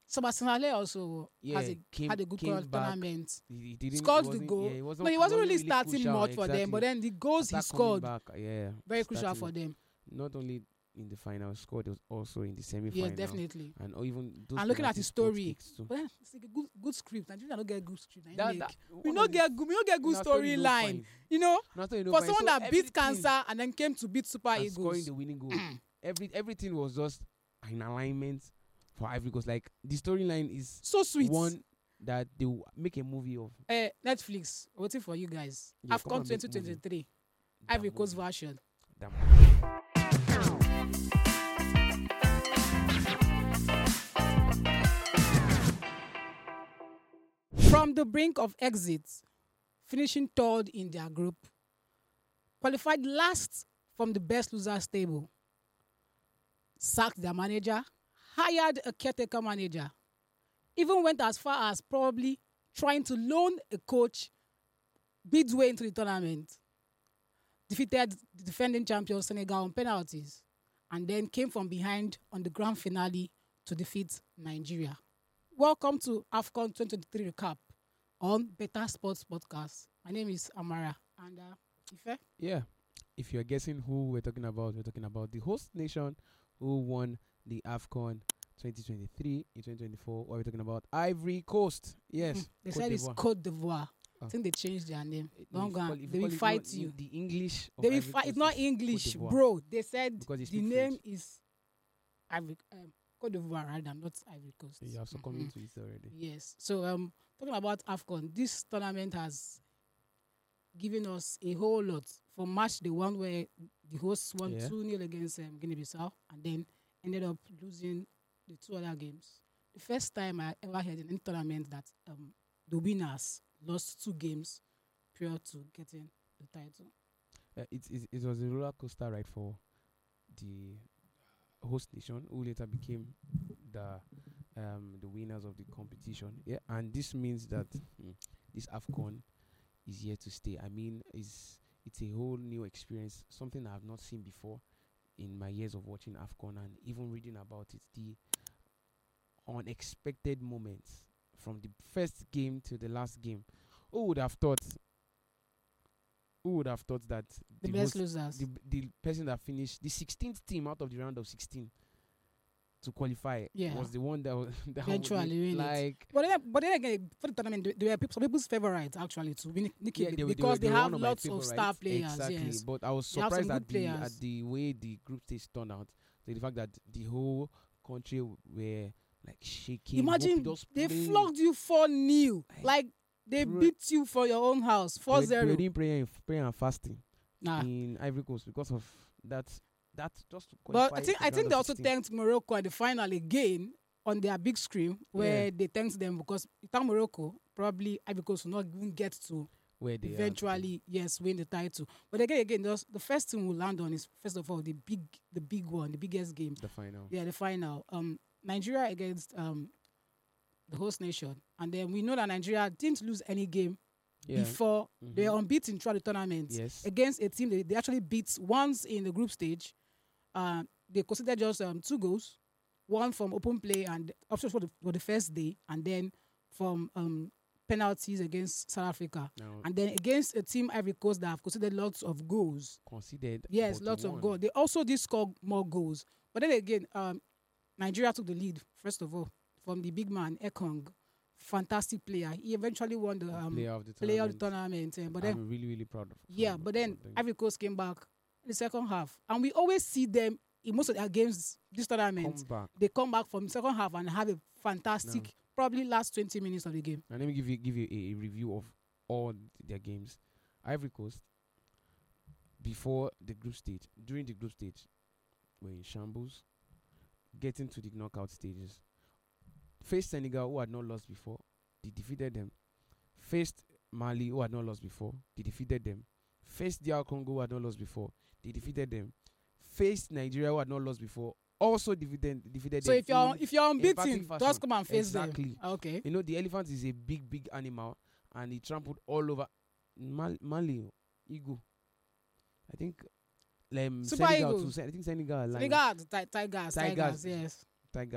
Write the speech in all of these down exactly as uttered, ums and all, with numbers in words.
Sebastian Haller also Yeah, has a, came, had a good came back. tournament. He, he didn't, Scored he the wasn't- goal. Yeah, he wasn't, No, he wasn't really really starting crucial, much for them, exactly. but then the goals he After coming scored, back, yeah, very crucial starting for them. not only in the final, scored also in the semi-final. Yes, definitely. And or even those And looking at penalty his spot story, kicks too. but then it's like a good, good script. Nigeria don't get good script. That- That, that- we one don't of the- get good. We don't get good na story no storyline. fine. You know, Na story no for fine. someone So that beat everything- cancer and then came to beat Super and scoring Eagles. the winning goal. Every everything was just in alignment for Ivory Coast. Like the storyline is So sweet. one that they will make a movie of. Uh, Netflix waiting for you guys. Yeah, come AFCON and make twenty twenty-three. That Ivory Coast movie. version. That movie. From the brink of exit, finishing third in their group, qualified last from the best losers table, sacked their manager, hired a caretaker manager, even went as far as probably trying to loan a coach midway into the tournament, defeated the defending champion Senegal on penalties, and then came from behind on the grand finale to defeat Nigeria. Welcome to AFCON twenty twenty-three recap on Better Sports Podcast. My name is Amara and uh, Ife. Yeah. If you're guessing who we're talking about, we're talking about the host nation who won the AFCON twenty twenty-three in twenty twenty-four. Or we're talking about Ivory Coast. Yes. Mm, they Cote said it's d'Ivoire. Cote d'Ivoire. Oh. I think they changed their name. If Don't you go. call- and- if They call will it fight not you. The English. of They will Ivory fight. Coast It's not is English, Cote d'Ivoire. bro. They said Because they the speak name French. is Ivory um, Cote d'Ivoire, rather, not Ivory Coast. You have succumbed Mhm. to it already. Yes. So um, talking about AFCON, this tournament has given us a whole lot. From match the one where the hosts won Yeah. two nil against um, Guinea-Bissau and then ended up losing the two other games. The first time I ever heard in any tournament that um, the winners lost two games prior to getting the title. Uh, it, it, it was a roller coaster ride for the host nation, who later became the um, the winners of the competition. Yeah, and this means that mm, this AFCON is here to stay. I mean, it's it's a whole new experience, something I have not seen before in my years of watching AFCON and even reading about it. The unexpected moments from the first game to the last game. Who would have thought? Who would have thought that The, the best host losers. the the person that finished the sixteenth team out of the round of sixteen to qualify Yeah. was the one that was that Eventually would win it. like But then, but then again, for the tournament, they- they were peop- some people's favorites actually to win it yeah, they were- because they, they, were have one of my lots of star favorites. players. Exactly, Yes. but I was They have some surprised at good the players. at the way the group stage turned out. To the fact that the whole country were like shaking. Imagine hope just they praying, flogged you four nil. Like, Like they pray- beat you for your own house four they were- they zero. were doing prayer and prayer and fasting Nah. in Ivory Coast because of that. That just to But qualify I think to I the think round they of also sixteen. thanked Morocco at the final again on their big screen where Yeah. they thanked them because without Morocco, probably Ivory Coast will not even get to where they are today. eventually yes win the title. But again, again, those, the first thing we'll land on is first of all the big the big one, the biggest game. the final. Yeah, the final. Um, Nigeria against um the host nation, and then we know that Nigeria didn't lose any game Yeah. before. Mhm. They were unbeaten throughout the tournament Yes. against a team they, they actually beat once in the group stage. Uh, they considered just um, two goals, one from open play and also for the, for the first day, and then from um, penalties against South Africa, Now and then against a team Ivory Coast that have considered lots of goals. considered. Yes, but lots of won. goals. They also did score more goals, but then again, um, Nigeria took the lead first of all from the big man Ekong, fantastic player. He eventually won the um, player of the player of the tournament. tournament. eh, but then I'm really, really proud of. yeah, of- but then of them. Ivory Coast came back in the second half, and we always see them in most of their games this tournament. come back. They come back from the second half and have a fantastic, No. probably last twenty minutes of the game. And let me give you give you a, a review of all th- their games. Ivory Coast, before the group stage, during the group stage, were in shambles. Getting to the knockout stages, faced Senegal, who had not lost before. They defeated them. Faced Mali, who had not lost before. They defeated them. Faced D R Congo, who had not lost before. They defeated them. Faced Nigeria, who had not lost before. Also defeated defeated So them. if you're in- if you're emphatic unbeaten, fashion. just come and face Exactly. them. Okay. You know, the elephant is a big, big animal, and he trampled all over Mal- Mali, Eagle. I think um, Super Senegal Eagles. too. Se- I think Senegal. Like Senegal, ti- Tigers, Tigers. Tigers, yes. Tiger.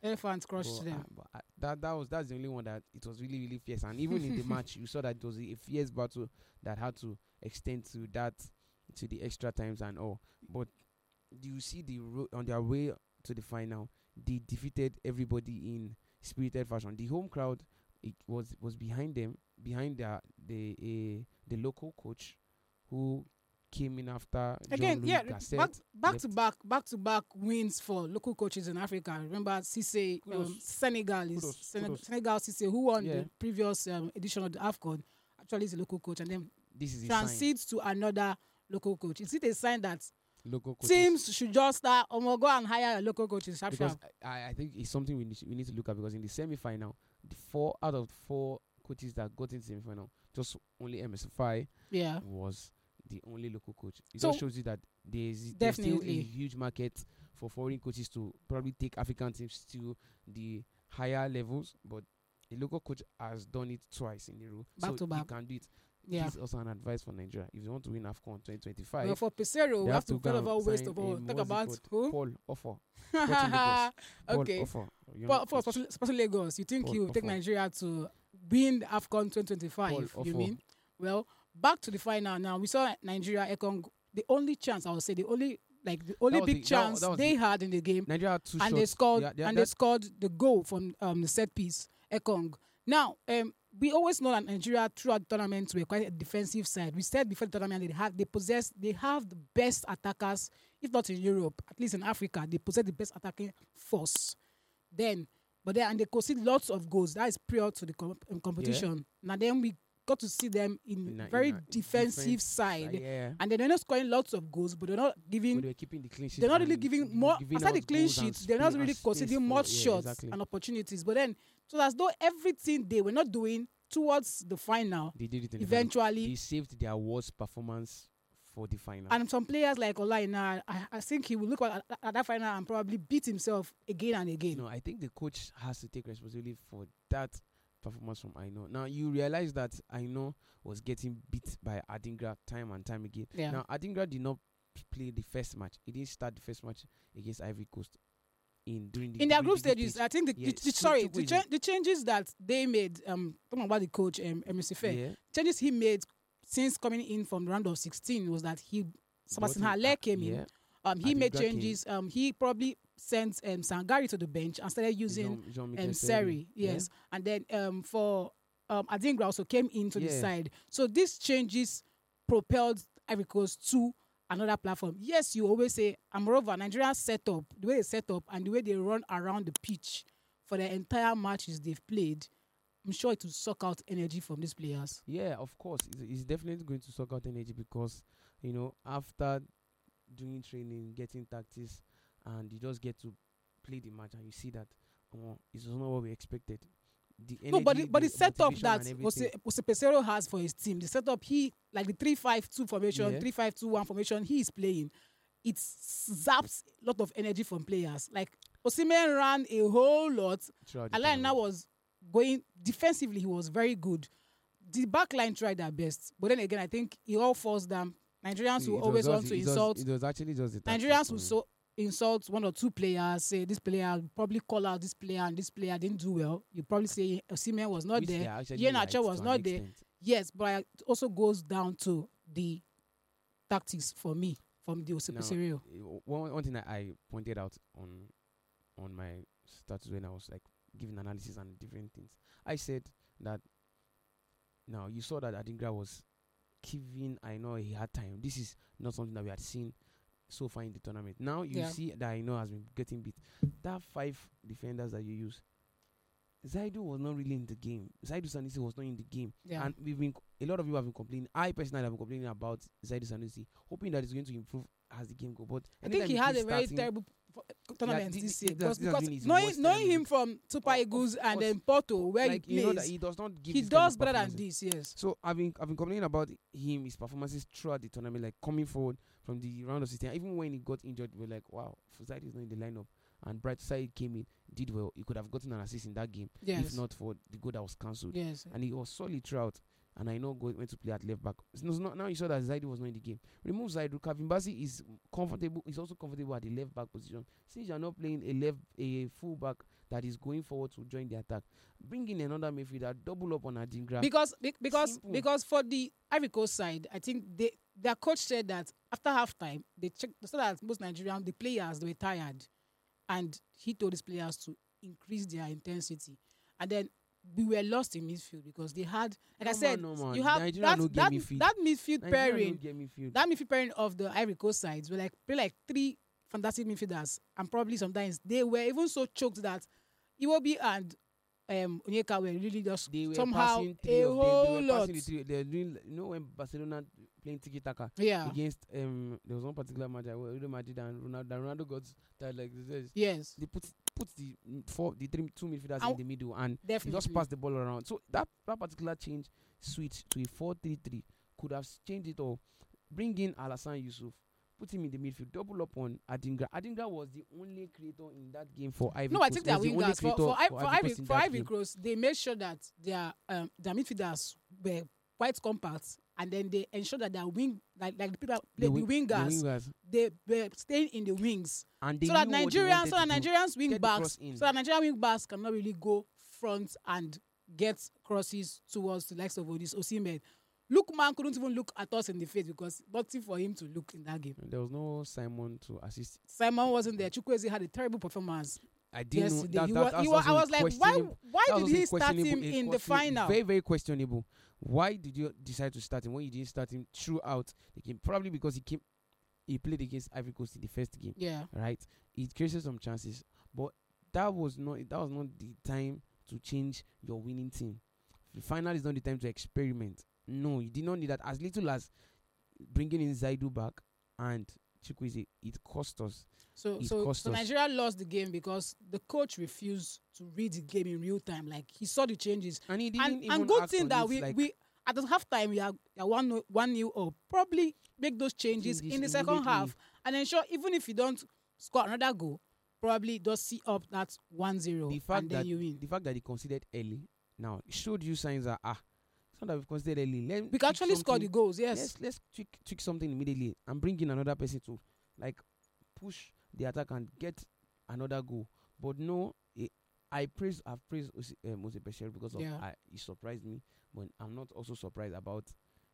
Elephants crushed But, them. uh, but uh, that that was that's the only one that it was really really fierce, and even in the match you saw that it was a fierce battle that had to extend to that to the extra times and all. But do you see the ro- on their way to the final, they defeated everybody in spirited fashion. The home crowd, it was was behind them, behind their the uh, the local coach who came in after Again, Jean-Louis yeah, Gasset back back left. to back, back to back wins for local coaches in Africa. Remember, Cisse, um, Kudos. Senegal is Kudos, Sen- kudos. Senegal Cisse, who won Yeah. the previous um, edition of the AFCON. Actually, is a local coach, and then This is a sign. transcedes to another local coach. Is it a sign that Local coaches. teams should just start or go and hire a local coaches? Sharp, Because sharp. I, I think it's something we need, we need to look at, because in the semi-final, the four out of four coaches that got into the semi-final, just only M S F I Yeah, was the only local coach. It So- just shows you that there's, there's still a Definitely. huge market for foreign coaches to probably take African teams to the higher levels, but a local coach has done it twice in a row. Back so to back. he can do it. yeah. This is also an advice for Nigeria. If you want to win AFCON twenty twenty-five, Well, for Pesero, we they have have to to first go of all and waste sign of all. him. Talk What's it about called? who? Paul Offer. Sporting Lagos. Paul Okay. Offer. Young But for coach. especially, especially Lagos, you think Paul you take Offer. Nigeria to win the AFCON twenty twenty-five? Paul You Offer. mean? Well, back to the final now. We saw Nigeria Ekong. The only chance I would say, the only like the only was big the- that wa- chance that was they the- had in the game, Nigeria had two and shots. they scored Yeah, yeah, and they that- scored the goal from um, the set piece. Ekong. Now, um, we always know that Nigeria throughout the tournament were quite a defensive side. We said before the tournament they have they possess they have the best attackers, if not in Europe, at least in Africa, they possess the best attacking force. Then, but then and they concede lots of goals. That is prior to the com- um, competition. Now then we got to see them in In a- in very a defensive defense side, yeah. and then they're not scoring lots of goals, but they're not giving But they were keeping the clean sheet. they're not really and giving more giving aside the us clean goals and sheets. They're not spa- really and space conceding for- much yeah, shots exactly. and opportunities. But then, so as though everything they were not doing towards the final, They did it in the final. eventually. They saved their worst performance for the final. And some players like Olaina, I, I think he will look at, at that final and probably beat himself again and again. No, I think the coach has to take responsibility for that performance from Aino. Now you realize that Aino was getting beat by Adingra time and time again. Yeah. Now Adingra did not play the first match. He didn't start the first match against Ivory Coast in during the In their during group the stages, stage. I think the, Yeah, the, the Chu- sorry, Chukwu the, is cha- in- the changes that they made, um, talking about the coach, um, Emesife, Yeah. changes he made since coming in from the round of sixteen was that he, Sebastian Brought in, Haller uh, came in. yeah. Um, he made Adingra came. changes. Um, he probably sent um, Sangari to the bench and started using Jean- Jean-Michel um, Seri. Seri, Yeah. yes. And then um, for um, Adingra also came into the Yeah. side. So these changes propelled Ivory Coast to another platform. Yes, you always say, and moreover, Nigeria's setup, the way they set up and the way they run around the pitch for the entire matches they've played, I'm sure it will suck out energy from these players. Yeah, of course. It's, it's definitely going to suck out energy because, you know, after doing training, getting tactics, and you just get to play the match and you see that oh, it's not what we expected. The No, but the, energy, but the setup motivation that and Jose, everything. Jose Pesero has for his team, the setup he, like the three five two formation, Yeah. three five two one formation he is playing, it zaps a lot of energy from players. Like Osimhen ran a whole lot. throughout the Alaina tournament. was going defensively, he was very good. The back line tried their best, but then again, I think it all falls down. Nigerians See, will it always was want just- to it was- insult. It was actually just the tactics Nigerians for will me. so insult one or two players, say this player probably call out this player and this player didn't do well. You probably say Osimhen was not Which there. they are actually Iheanacho right was to an not there. extent. Yes, but it also goes down to the tactics for me from the Now, Osipesero. eh, One, one thing that I pointed out on on my status when I was like giving analysis and different things, I said that now you saw that Adingra was giving I know he had time. This is not something that we had seen so far in the tournament. Now you Yeah. see that I know has been getting beat. That five defenders that you use, Zaidu was not really in the game. Zaidu Sanusi was not in the game. Yeah. And we've been a lot of you have been complaining. I personally have been complaining about Zaidu Sanusi, hoping that it's going to improve as the game goes. But I think anytime he had a keeps very starting- terrible f- tournament thi- this thi- year this- because, this has because been his knowing, worst knowing him tournament. from Super Of- Eagles of and course. then Porto where like, he you know plays, that he does not give he this kind of does better than performances. this. Yes. So I've been I've been complaining about him, his performances throughout the tournament, like coming forward from the round of sixteen. Even when he got injured, we were like, wow, Zaidu is not in the lineup. And Bright Side came in, did well. He could have gotten an assist in that game Yes. if not for the goal that was cancelled. Yes. And he was solid throughout. and I know go, went to play at left back. It's not, now you saw that Zaidu was not in the game. Remove Zaidu. Kevin Bassey is comfortable. He's also comfortable at the left back position. Since you're not playing a left a full back that is going forward to join the attack, bring in another midfielder, double up on Adingra. Because be- because Simple. because for the Ivory Coast side, I think they their coach said that after halftime they checked, they saw that most Nigerian the players they were tired, and he told his players to increase their intensity, and then we were lost in midfield because they had, like No I said, man, no man. you have Nigeria that no get that, midfield. that midfield Nigeria pairing, no get midfield. that midfield pairing of the Ivory Coast sides were like play like three fantastic midfielders, and probably sometimes they were even so choked that Iwobi and um, Onyeka were really just They were somehow passing three a of them. whole They were lot. passing the three. They were doing, you know, when Barcelona playing tiki taka Yeah. against um, there was one particular match where Real Madrid and Ronaldo, Ronaldo got tired like this. Yes. They put put the mm, four, the three, two midfielders And in the middle, and they Definitely. just passed the ball around. So that that particular change switch to a four three three could have changed it all. Bring in Alassane Yusuf, put him in the midfield, double up on Adingra. Adingra was the only creator in that game for Ivory No, I Coast. think they're Was the only wingers. For, creator for, I- for, Ivory, Coast in for that Ivory game. Coast, they made sure that their um, their midfielders were quite compact, and then they ensured that their wing, like, like the people that play the, wi- wingers, the wingers. they were staying in the wings. And they So that knew what they Nigerians, wanted so that to do. Nigerians wing Get the backs, cross in. so that Nigerian wing backs cannot really go front and get crosses towards the likes of Odis Osimhen. Lookman couldn't even look at us in the face because nothing for him to look in that game. There was no Simon to assist. Simon wasn't there. Chukwueze had a terrible performance I didn't yesterday. know He that, was, that, he that's was, I also was like, why, questionable. why That did was he a start questionable- him a in the question- final? Very, very questionable. Why did you decide to start him when you didn't start him throughout the game? Probably because he came, he played against Ivory Coast in the first game, Yeah. right? It created some chances, but that was not that was not the time to change your winning team. The final is not the time to experiment. No, you did not need that. As little as bringing in Zaidu back and Chukwueze, it cost us. So, It so, cost so us. Nigeria lost the game because the coach refused to read the game in real time. Like he saw the changes, And he didn't and even and good act thing on that it, we like, we at the halftime we are, we are one no- one new up. Probably make those changes, Changes in the second immediately. half and ensure even if you don't score another goal, probably just see up that one zero the fact and then that you win. the fact that he conceded early now showed you signs that ah, it's not that we've conceded early. Let We can actually score the goals. Yes. Let's let's tweak, tweak something immediately and bring in another person to like push the attack and get another goal. But no, eh, I praise I've praised Ose uh, Mose Bashir because of Yeah. I, he surprised me, but I'm not also surprised about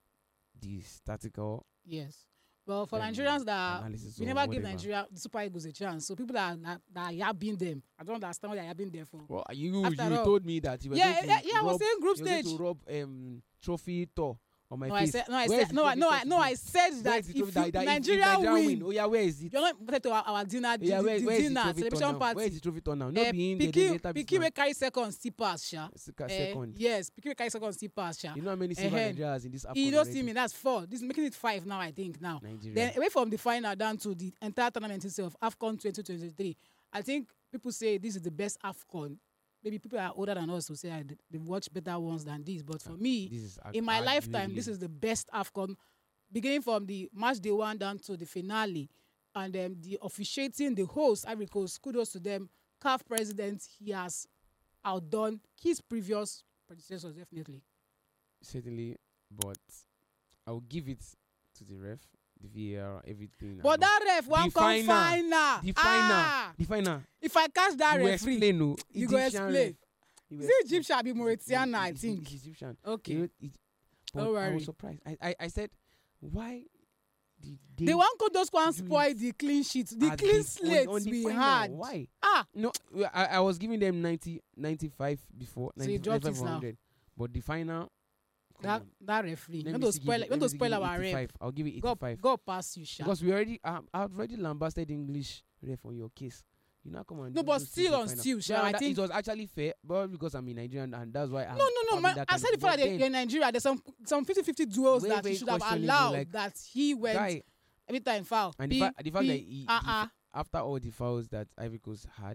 the statical Yes. Well, for um, Nigerians that analysis we or never give whatever. Nigeria the Super Eagles a chance. So people that that, that are yabbing them, I don't understand what they're yabbing there for. Well, you After you all- told me that you were Yeah, going to yeah, yeah. I was rub- saying group you were going stage. to rub um trophy tour on my No, I face. said no. I Where is said the no. I- trophy No. tour I no. today? I said Where that is the if, trophy you, that- that if- if Nigeria Nigeria win, oh yeah, where is it? you're not invited to our, our dinner. Yeah, the, where, the where is the dinner trophy celebration tour now? party. Where is the trophy tour now? No Eh, being the Pikin later Pikin before. will carry second, still pass, sha. Sec- Eh, second. yes, Pikin will carry second, still pass, sha. You know how many silver Eh, Nigerians in this AFCON You don't already? see me. That's four. This is making it five now. I think now. Nigeria. Then away from the final down to the entire tournament itself, AFCON twenty twenty-three. I think people say this is the best AFCON. Maybe people are older than us who say "Ah, they've watched better ones than this. But for me, This is in my arguably- lifetime, this is the best AFCON, beginning from the match day one down to the finale, and um, the officiating, the host, Ivory Coast, kudos to them. C A F president, he has outdone his previous predecessors, definitely. certainly, but I will give it to the ref, the V A R, everything. But and that ref The won't come final, final. the final, Ah, the final. if I catch that You will referee, explain, no, you go Egyptian explain. ref. You will is it explain. Egyptian or be Mauritanian, It's- I it's- think. it's Egyptian. Okay. You know, it, but Don't I worry. was surprised. I, I, I said, why did they? The one could just go and do spoil it the clean sheet, the at clean the- slate on, on the we final? had. Why? Ah, No, I, I was giving them ninety, ninety-five before. So you ninety, dropped it ninety-five, now. one hundred. But the final, come that on. that referee. Let Not me to still spoil, give it- not let to me still spoil give it our ref. eighty-five. I'll give it Go, eighty-five. go past you, Sha. Because we already, um, I've already lambasted English ref on your case. You now come on. No, but still on still, Sha. I think it was actually fair, but because I'm in Nigerian and that's why. I'm no, no, no, having man. that I kind said of- before but that then, you're in Nigeria. There's some some fifty-fifty duels Very, that very you should have questionable, allowed. like, that he went guy, every time foul. and P, the, fa- the fact P, that he, uh, the uh. fa- after all the fouls that Ivory Coast had,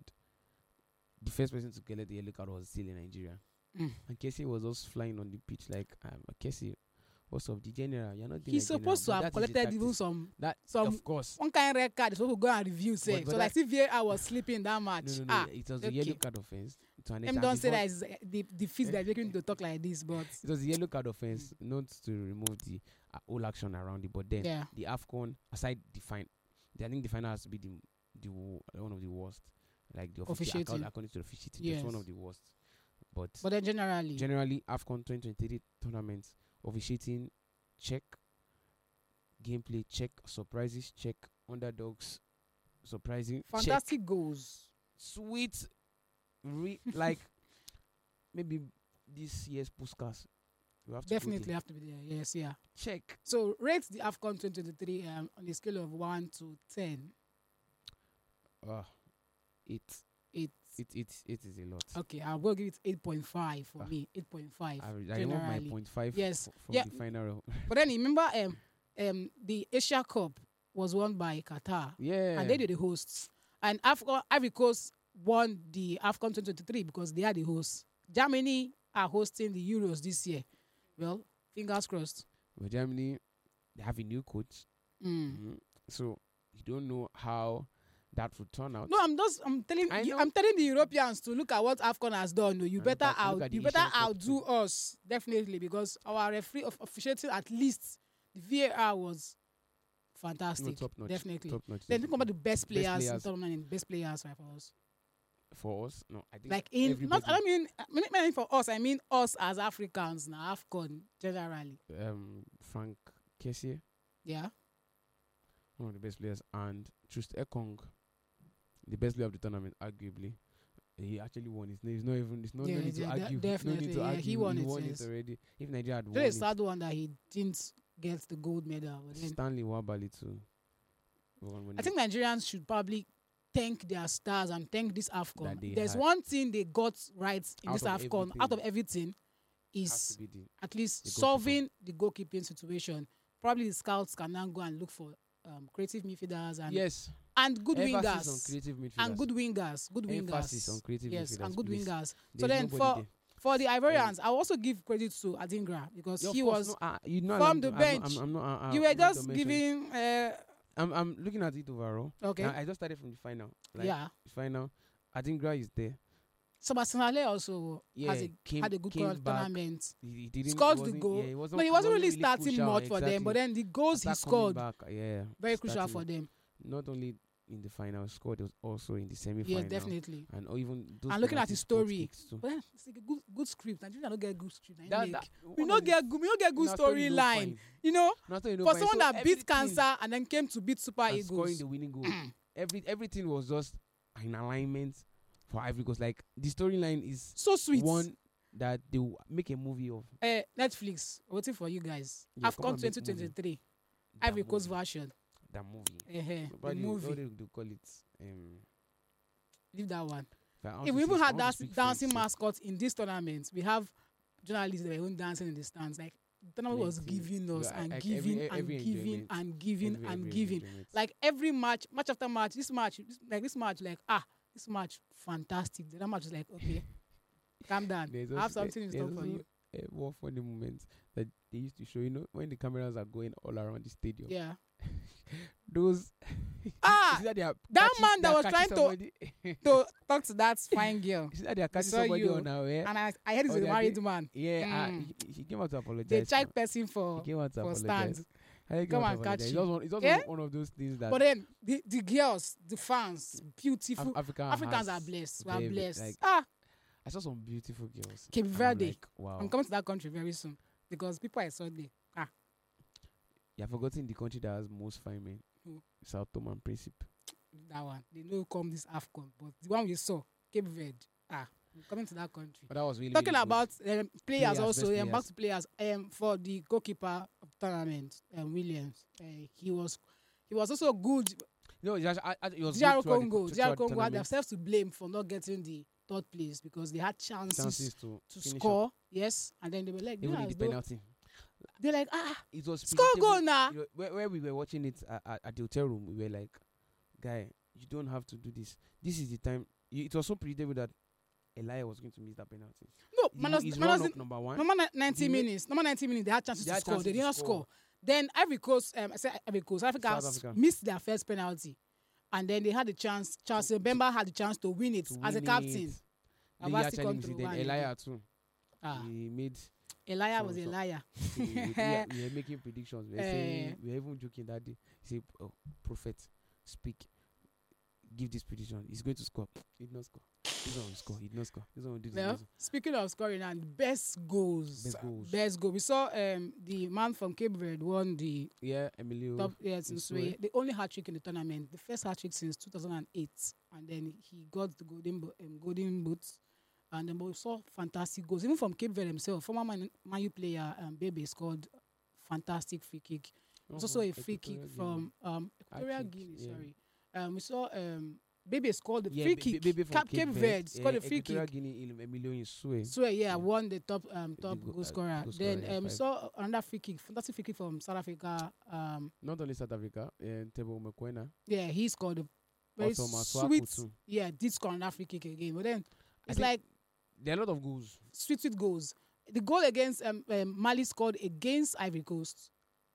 the first person to get the yellow card was still in Nigeria. Mm. And Kessie was just flying on the pitch like, um, Kessie, what's up, the general? You're not. doing He's like supposed to general, have but that is the collected even tactics. some That some of course. one kind of red card. He's supposed to go and review. Say but so. Like that- if V A R was sleeping that match. No, no, no. Ah, it was a okay. yellow card offense to an Them extent. don't And say before- that is uh, the the fix that making to talk like this, but It was the yellow card offense, not to remove the uh, whole action around it, but then yeah, the AFCON aside the fine, I think the final has to be the the wo- one of the worst, like the offici- Officiating. according, according to the officiating, it's one Yes. of the worst. But, but then generally, generally, AFCON twenty twenty-three tournaments officiating check, gameplay check, surprises check, underdogs surprising check, fantastic goals. sweet, re- like maybe this year's Puskas. We have to go Definitely there. have to be there. Yes, yeah. Check. So rate the AFCON twenty twenty-three um, on a scale of one to ten. Uh, it It it it it is a lot. okay. I will give it eight point five for Ah. me. Eight point five. I, I remove my generally. point five Yes. f- from Yeah. the final. But then remember, um, um, the Asia Cup was won by Qatar, Yeah. and they were the hosts. And Afcon, Ivory Coast won the AFCON twenty twenty-three because they are the hosts. Germany are hosting the Euros this year. Well, fingers crossed. With Germany, they have a new coach. Mm. Mhm. So you don't know how that would turn out. No, I'm just I'm telling I you, know. I'm telling the Europeans to look at what AFCON has done. No, you And better look at- out look at the you better Asian Cup outdo too. us definitely because our referee of officiating at least the V A R was No, fantastic. top notch. Definitely. Top notch. Then think about the best players, in players. tournament, best players right, for us. For us, no, I think Like in everybody, not I don't mean I mean I mean for us, I mean us as Africans now, AFCON generally. um Frank Kessie, Yeah. one of the best players, and Trust Ekong, the best player of the tournament, arguably. He actually won. It's, it's not even. It's not Yeah, no need to yeah, de- argue. definitely, No need to yeah, argue. he won it, won yes. it already. If Nigeria had won Very it, sad one that he didn't get the gold medal. But then Stanley Wabali too. won- won I it. think Nigerians should probably thank their stars and thank this AFCON. That they There's had. one thing they got right in Out this of AFCON, out of everything, Has is to be the at least the goalkeeper. solving the goalkeeping situation. Probably the scouts can now go and look for um, creative midfielders and yes. and good Emphasis on wingers creative midfielders. and good wingers, good Emphasis on wingers. creative Yes, midfielders, and good please. wingers. So There's then nobody for there. for the Ivorians, I also give credit to Adingra because Yeah, of he course, was no, uh, you know, from I'm, the I'm, bench. I'm, I'm not, uh, uh, you were not to just mention- giving uh, I'm, I'm looking at it overall. okay, Now, I just started from the final. Like, yeah. the final. Adingra is there. Sebastian Halle also Yeah, has a, came, had a good came cur- back. tournament. He, he didn't, Scored he the wasn't- goal. Yeah, he wasn't, No, he wasn't really really starting crucial, much for them, exactly. but then the goals he After coming scored back, yeah, very crucial starting for them. Not only in the final, scored was also in the semi Yeah, final. definitely. And or even those And looking at penalty his spot story, kicks too. But then it's like a good good script. Nigeria don't get good script. na That- im that- make. We one don't of the- get good. We don't get good na story no storyline. fine. You know, Na story no for fine. someone So that beat everything- cancer and then came to beat Super and scoring Eagles. the winning goal. Every everything was just in alignment for Ivory Coast. Like the storyline is So sweet. one that they will make a movie of. Uh, Netflix waiting for you guys. Yeah, come AFCON and make twenty twenty-three. That Ivory Coast movie. version. That movie. Uh, the Probably movie. what they, they call it. Um, Leave that one. if I want If to we say- even I had want to that speak dancing French, so mascot in this tournament, we have journalists that were even dancing in the stands. Like the tournament was Plenty. giving us Yeah, and like giving every- and every giving enjoyment. and giving every- and every giving. enjoyment. Like every match, match after match, this match, this, like this match, like ah, this match fantastic. The other match was like okay, calm down. There's I have also- something in there's store for also you. a more funny moments that they used to show. You know, when the cameras are going all around the stadium. Yeah. Those. Ah, you see that they are that catching- man they that are was catching trying to somebody- to talk to that fine girl, You see that they are catching saw somebody you. on our way. and I, I heard he's Oh, a they are married doing- man. Yeah, uh, Mm. he, he came out to apologize. They now. check person He for. came out to for apologize. stand. How you Come came out and to catch apologize? It's you. also one- it's also Yeah? one of those things that But then the, the girls, the fans, beautiful. Af- African Africans has are blessed. We are very, blessed. like, ah, I saw some beautiful girls. Cape and I'm Verde. Like, wow. I'm coming to that country very soon because people I saw there. Ah, You have forgotten the country that has most fine men. Who? South Tome and Principe. that one. They know come this AFCON, but the one we saw, Cape Verde. Ah, I'm coming to that country. But that was really Talking really good. about um, players, Players, also, best um, back players. to players. Um, for the goalkeeper of tournament, um, Williams, uh, he was he was also good. No, it was, I, I, it was D R good throughout the Congo, co- D R throughout the Congo had tournament. themselves to blame for not getting the third place because they had chances, chances to, to finish up. score. Yes, and then they were like, Even yeah, in the as though- penalty. they're like, ah, It was score predictable. goal now. You know, where, where we were watching it at, at, at the hotel room, we were like, guy, you don't have to do this. This is the time. You, it was so predictable that Elia was going to miss that penalty. No, He- minus, he's minus run up number one. number ni- ninety The way- minutes. Number ninety minutes, they had chances They to had score. chances They did to not score. score. Then Ivory Coast, um, I said Ivory Coast, Africa, South Africa. missed their first penalty, and then they had the chance. Charles Bemba had the chance to win it to as a win captain. it. They Abasi actually come missed it. through Then one Elia too. Ah, He made. Elia so- was a so- liar. so we, we, we, we were making predictions. We were saying Eh. we were even joking that day. He said, oh, "Prophet, speak. Give this prediction. He's going to score. He did not score. This one will score. He did not score. This one will do this. Well, this one." speaking of scoring and best goals, Best goals. best goal. We saw um the man from Cape Verde won the Yeah, Emilio. top yes, in Nsue. Sway, the only hat trick in the tournament, the first hat trick since two thousand eight, and then he got the golden bo- um, golden boots, and then we saw fantastic goals even from Cape Verde himself. Former Man, Man U player um, Bebe scored fantastic free kick. There's also a free kick Equatorial from um, Equatorial Hat-trick, Guinea. yeah. Sorry, um, we saw um, Bebe scored the Yeah, free Be- kick. Bebe from Cap- Cape Verde scored yeah, a free Equatorial kick. Guinea, Il- Emilio Nsue. So yeah, Yeah. won the top um, The top go- goal uh, scorer. goal scorer, Then yeah, um, we five. saw another free kick, fantastic free kick from South Africa. Um, Not only South Africa, and Tebo Mokoena. yeah, he scored a very Also Masuaku sweet. too. Yeah, did score another free kick again. But then I it's think like There are a lot of goals. sweet sweet goals. The goal against um, um, Mali scored against Ivory Coast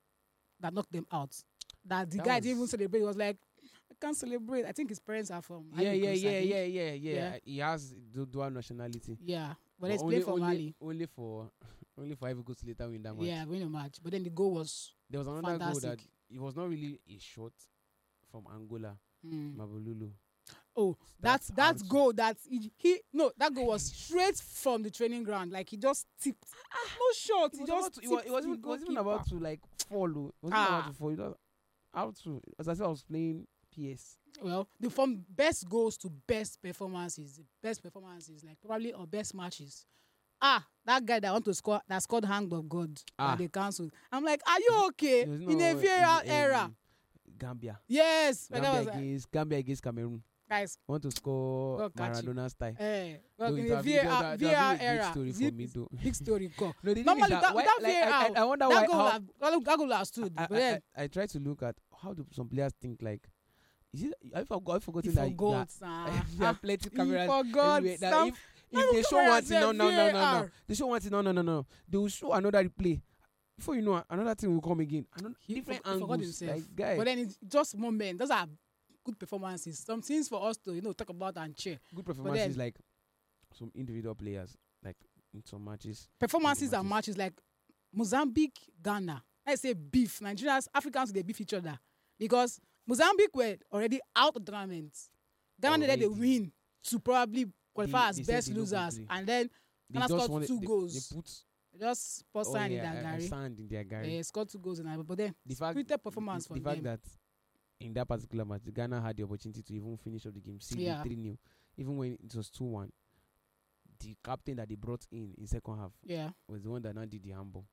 that knocked them out. That the That guy didn't even was- celebrate. He was like, I can't celebrate. I think his parents are from Yeah, Ivory yeah, Coast, I yeah, think. yeah, yeah, yeah, Yeah. He has du- dual nationality. Yeah, but, But it's only, played for only, Mali. only for only for Ivory Coast to later win that match. Yeah, win a match. But then the goal was There was another goal that fantastic. it was not really a shot from Angola, mm. Mabululu. Oh, that's that out. goal that he, he no that goal was straight from the training ground. Like he just tipped. No shot. It He was, just about to, it was, tipped it was, the even, it was even goalkeeper. about to like follow. It wasn't Ah. about to fall. It was out to. As I said, I was playing P S. Well, the from best goals to best performances, the best performances, like probably our best matches. Ah, that guy that want to score that scored hand of God Ah. that they cancelled. I'm like, are you okay It was in a not- V A R in, era? um, Gambia. Yes, like I Gambia was like, against Gambia against Cameroon. guys, Want to score God catch you. Maradona style. eh, well, Though in it a have been- V A it R have- it V A have R been a great era, story zip for me is though. big story. Call. No, the thing Normally is that that- why, without like, V A R, I, I, I wonder That why. goal, how, have, that goal- that goal have stood, I, but I, then I, I try to look at how do some players think like. Is it? I forgot. I he forgotten that. forgot. Yeah, ah, there ah, are plenty he cameras forgot. everywhere. That Some- if Why if would they show cameras one thing, say no, no, no, no, no. V A R? They show one thing, no, no, no, no. They will show another replay. Before you know, another thing will come again. Another He different for- he forgot angles. himself. Like guy, But then it's just moment. Those are good performances. Some things for us to you know talk about and cheer. good performances then- like some individual players, like in some matches. Performances and matches. matches like Mozambique, Ghana. I say beef. Nigerians, Africans, they beef each other because Mozambique were already out of the tournament. Ghana needed a Already. win to probably qualify They- as they said best they no go losers, play. and then They Ghana just scored wanted- two they, goals. They put They just pour oh, sand yeah, in their uh, uh, Gary. sand in their Gary. They scored two goals in that, but then the fact, spirited performance the, from the fact them. that in that particular match, Ghana had the opportunity to even finish up the game, see Yeah. three nil, even when it was two one. The captain that they brought in in second half Yeah. was the one that now did the handball.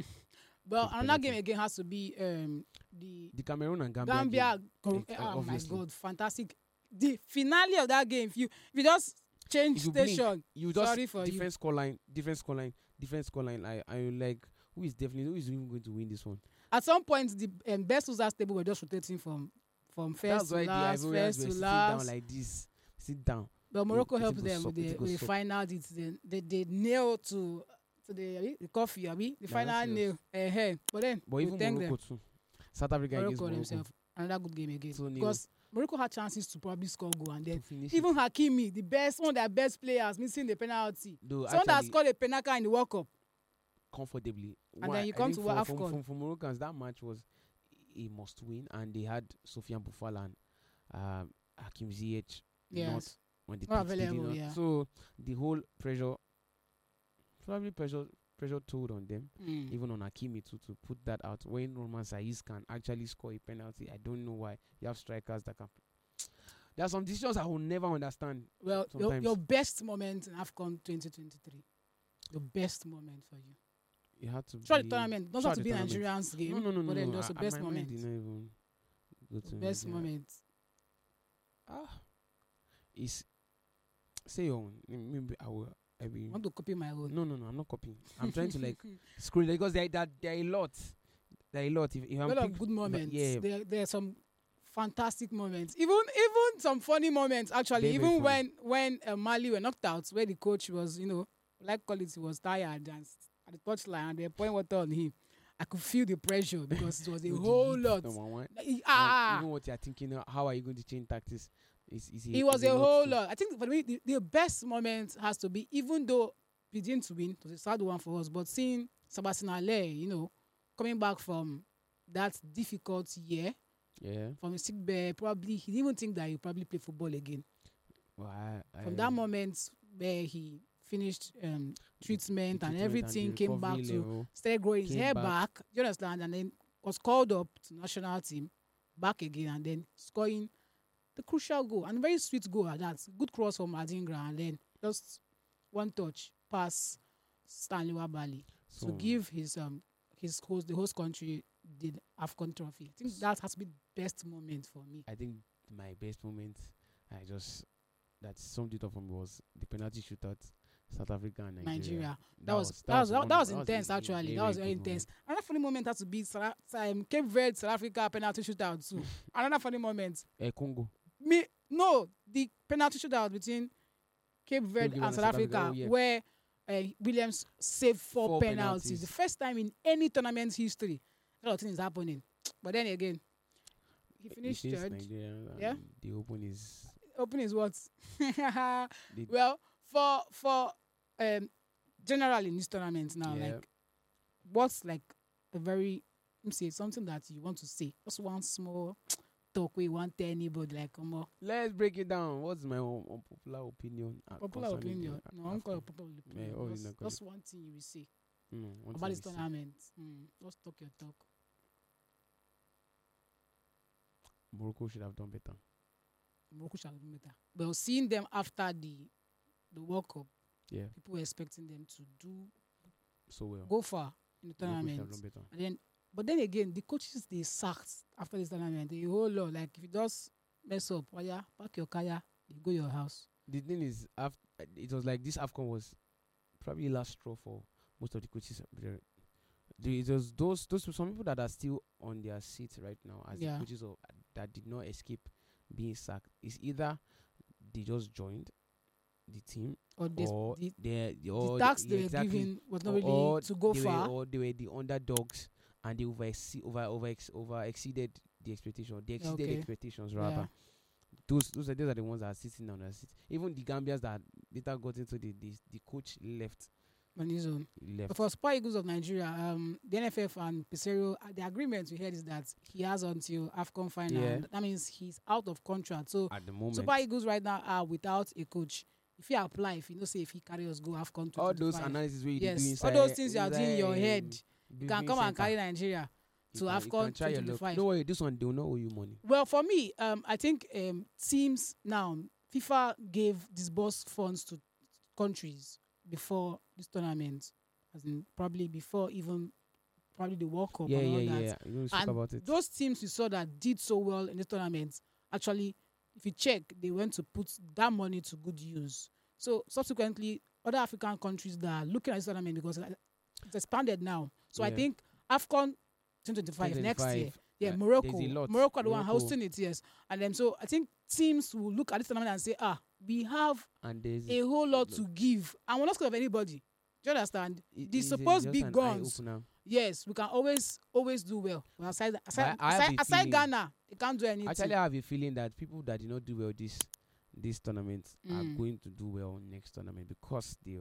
But With another penalty. game again has to be um, the The Cameroon and Gambia. Gambia. game, Cor- eh, oh my obviously. God, fantastic! The finale of that game. If you if you just change If you blink, station, you just sorry for you. defense scoreline, defense scoreline, defense scoreline. I I like who is definitely who is even going to win this one. At some point, the um, best losers table were just rotating from from first That's to why last, the Ivorians first were to sitting last. down like this. Sit down. but Morocco it- helped it go them suck, with it the, go with the suck. final. It's the, they they nail to to the abi, the coffee. Abi, the Yeah, final that's nail. Uh, but then But we even thank Morocco them. too. South Africa against Morocco Morocco. themselves. Another good game again. two nil Because Morocco had chances to probably score goal, and to then finish even Hakimi, the best one of their best players, missing the penalty. Though Someone that actually, scored a penalty in the World Cup. comfortably. And One- then you I come think to for, AFCON. from, from, from Moroccans, that match was a must win, and they had Sofiane Boufala and um, Hakim Ziyech not Yes. on the Not pitch, they did available, not. yeah. So the whole pressure, probably pressure, pressure told on them, Mm. even on Hakimi too, to put that out. When Roman Saiz can actually score a penalty, I don't know why. You have strikers that can. There are some decisions I will never understand. Well, your, sometimes. your best moment in AFCON twenty twenty-three. Your best moment for you. You had to Throughout be the tournament. Doesn't throughout have to the be tournament. Nigerian's game. No, no, no, no. But then no. just the I- I- best my mind moment. did not even go to Your best Nigeria. moment. Ah, is say your own. Maybe I will. I will. I want to copy my own. No, no, no. I'm not copying. I'm trying to like scroll it because there, there, there are a lot. There are a lot. If, if A I'm lot of pick- good if I- moments. yeah. There, there are some fantastic moments. Even even some funny moments actually. Very, very even funny. when when uh, Mali were knocked out, where the coach was, you know, like call it, he was tired and s- at the touchline and they pouring water on him. I could feel the pressure because it was a With the whole heat, lot. Number one. Like, And Ah, even what you're thinking, uh, how are you going to change tactics? It's, it's a, It was it's a lot whole to- lot. I think for me, the, the best moment has to be, even though we didn't win, it was a sad one for us, but seeing Sebastian Haller, you know, coming back from that difficult year, Yeah. from a sick bed, probably, he didn't even think that he would probably play football again. Well, I, I, From that moment where he finished um, treatment the and treatment everything, the came back recovery to, level. started growing his came hair back. back. Do you understand? And then was called up to national team, back again, and then scoring the crucial goal, and very sweet goal at that. Good cross from Adingra, and then just one touch pass Stanley Wabali So, to give his um his host the host country the AFCON trophy. I think that has to be the best moment for me. I think my best moment, I just that summed it up for me was the penalty shootout, South Africa and Nigeria. Nigeria. That, was that was one that of- was intense a- a actually. very, That was very very good intense. Another funny moment has to be South- um, Cape Verde South Africa penalty shootout too. Another funny moment. moment. Eh, Congo. Me no the penalty shootout between Cape Verde Verde and South Africa, oh, yeah. where uh, Williams saved four, Four penalties. penalties. The first time in any tournament history that thing is happening. But then again, he He finished faced third. Nigeria and Yeah. The open is Open is what? the, Well, for for um generally in this tournament now, Yeah. like what's like a very let me say something that you want to say. Just one small talk we want tell anybody like come on. Let's break it down. What's my un- unpopular opinion? uh, Popular concerning opinion. the No, I don't call it AFCON? popular opinion. oh, you just, not call just one thing you will say Mm, one about thing this we see. tournament. Mm, just talk your talk. Morocco should have done better. Morocco shall do better. But seeing them after the the World Cup, Yeah, people were expecting them to do so well. go far in the Morocco should tournament. have done better. And then, but then again, the coaches they sacked after this tournament. A whole lot. Like if you just mess up, well, yeah, pack your kaya, you go your house. The thing is, af- it was like this AFCON was probably last straw for most of the coaches. There, there- it was those those some people that are still on their seats right now as Yeah. the coaches of, that did not escape being sacked. It's either they just joined the team Or they, or the, they the or tax yeah, they were exactly. given was not or, really or to go they far. were, or they were the underdogs and they over over over ex- over exceeded the expectation. They exceeded Okay. the expectations rather. Yeah. Those those are those are the ones that are sitting on their seats. Even the Gambians that later got into the the, the coach left On his own. left. But for Super Eagles of Nigeria, um, the N F F and Peseiro, uh, the agreement we had is that he has until AFCON final. Yeah. That means he's out of contract. So At the moment, Super Eagles right now are without a coach. If he apply, if you know, say if he carry us go AFCON all those twenty twenty-five, analysis where you dey do yes, inside, all those things you are doing in your inside head, you can briefing come and center, carry Nigeria you to can- you AFCON can try your luck. twenty twenty-five. Don't worry, this one they will not owe you money. Well, for me, um, I think um, teams now, FIFA gave disbursed funds to countries before this tournament, as in probably before even probably the World Cup Yeah, and all yeah, that. yeah. You know, talk And about it. Those teams you saw that did so well in this tournament, actually, if you check, they went to put that money to good use. So subsequently, other African countries that are looking at this tournament because it's expanded now. So I Yeah. think AFCON twenty twenty-five next year. twenty-five, Yeah, uh, Morocco. there's a lot. Morocco are the one Morocco. hosting it, yes. And then so I think teams will look at this tournament and say, ah, we have And there's a whole lot lo- to give. And we're not scared of anybody. Do you understand? it- the it's a- supposed just big an guns. eye-opener. Yes, we can always always do well. But aside aside I have aside, a aside feeling- Ghana, they can't do anything. Actually, I have a feeling that people that did not do well this this tournament are Mm. going to do well next tournament because they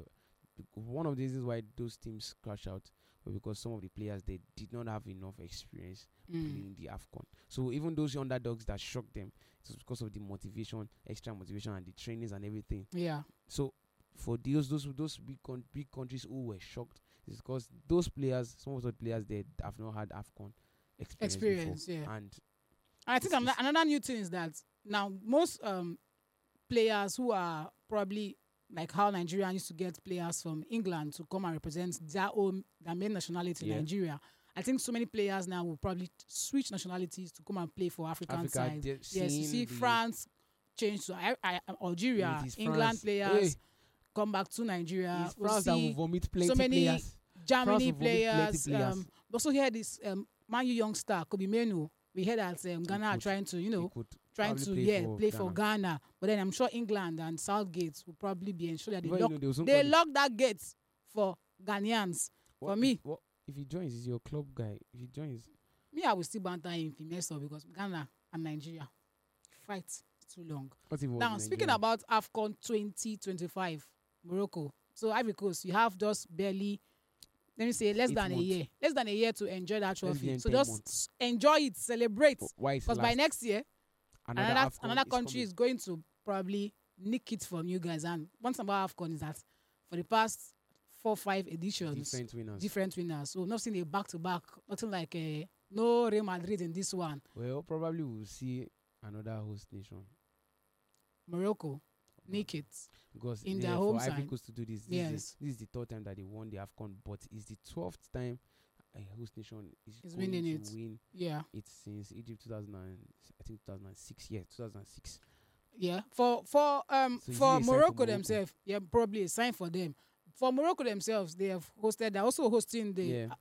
one of the reasons why those teams crash out was because some of the players they did not have enough experience Mm. playing the AFCON. So even those underdogs that shocked them, it was because of the motivation, extra motivation, and the trainings and everything. Yeah. So for those those those big con- big countries who were shocked, it's because those players, some of the players, they have not had AFCON experience, Experience, before. yeah. And And I think It's- another, it's- another new thing is that now most um, players who are probably like how Nigeria used to get players from England to come and represent their own their main nationality in Yeah. Nigeria. I think so many players now will probably switch nationalities to come and play for African Africa, side. they're Yes, you seeing see the- France change to I, I, Algeria, It is England France. players Hey. come back to Nigeria. It's We'll France that will see vomit plenty so many players. Germany France will vomit plenty players. players. Um, we also hear this um, Man U youngster Kobe Menu. We heard that um, Ghana are could- trying to, you He know, could trying probably to play yeah for play for Ghana. Ghana. But then I'm sure England and Southgate will probably be ensured that they Even, you lock know, they will soon they call it- lock that gate for Ghanaians. what for if- me. what if he joins? Is your club guy? If he joins, Me, I will still banter him if he mess up because Ghana and Nigeria fight too long. What if it was Now, in speaking Nigeria? about AFCON twenty twenty-five, Morocco. So Ivory Coast, you have just barely, let me say, less Eight than a months. year, less than a year to enjoy that Less trophy. than So ten just months. s- enjoy it, celebrate, But why is because by last? next year, another another AFCON another is country coming. is going to probably nick it from you guys. And one thing about AFCON is that for the past four, five editions, different winners. different winners. So not seeing a back to back, nothing like a no Real Madrid in this one. Well, probably we'll see another host nation Morocco, nick it. because In they- their for home Ivory side. Coast to do this. This, Yes. is, the, this is the third time that they won the AFCON, but it's the twelfth time a host nation is Is going winning to it. win Yeah, it since Egypt two thousand and, I think two thousand six. Yeah, two thousand six. yeah. For for um So is it for a sign for Morocco Morocco? themselves, yeah, probably a sign for them. For Morocco themselves, they have hosted. They're also hosting the. Yeah,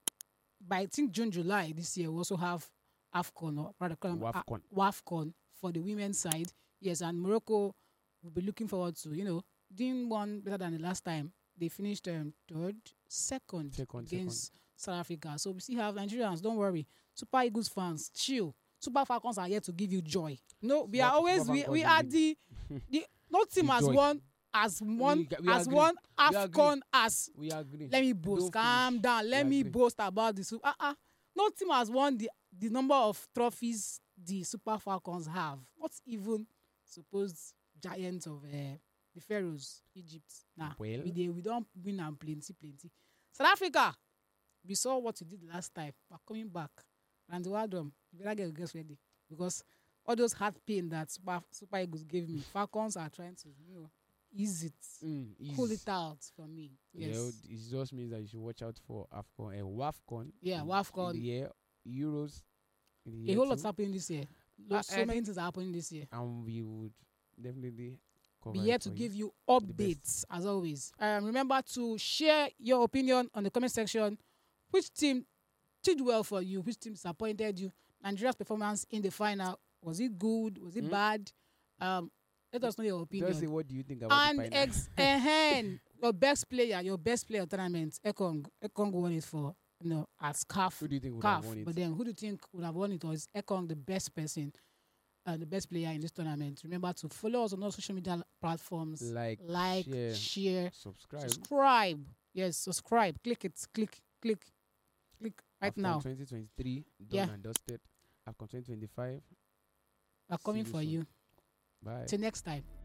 By I think June, July this year, we also have AFCON or rather um, WAFCON. A- WAFCON for the women's side. Yes, and Morocco will be looking forward to, you know, doing one better than the last time. They finished um, third, second, Second, against South Africa. So we still have Nigerians, don't worry. Super Eagles fans, chill. Super Falcons are here to give you joy. No, we Super- are always, Super we, Falcons we will are be- the, the, no team The has joy. won as one, We- we as agree. one We agree. AFCON as We agree. let me boast. Don't Calm finish. down. Let We me agree. boast about this. Uh uh No team has won the, the number of trophies the Super Falcons have. Not even supposed giants of uh, the Pharaohs, Egypt. Nah, Well. we, dey- we don't win and plenty, plenty. South Africa, we saw what you did last time. We're coming back. And the Waldom, you better get your guests ready. Because all those heart pain that Super, Super Eagles gave me, Falcons are trying to, you know, ease it. Mm, Cool easy. it out for me. Yes. Yeah, it just means that you should watch out for AFCON and WAFCON. Yeah, in- WAFCON. In the year, Euros. In the A year whole lot's too. happening this year. Uh, Lots- so I many think- things are happening this year. And we would definitely cover Be it here to for give you. you best. updates as always. Um, remember to share your opinion on the comment section. Which team did well for you? Which team disappointed you? Nigeria's performance in the final, was it good? Was it Hmm? bad? Um, let us know your opinion. Just say what do you think about And the final? ex ehen, your best player, your best player tournament, Ekong, Ekong won it for, you know, at CAF. Who do you think would have CAF. won it? But then who do you think would have won it? Or is Ekong the best person, uh, the best player in this tournament? Remember to follow us on all social media platforms. Like, Like, share, share, subscribe. subscribe. Yes, subscribe. Click it. Click, click, click right AFCON now. twenty twenty-three, done Yeah. and dusted. AFCON twenty twenty-five. We're See coming you for soon. you. Bye. Till next time.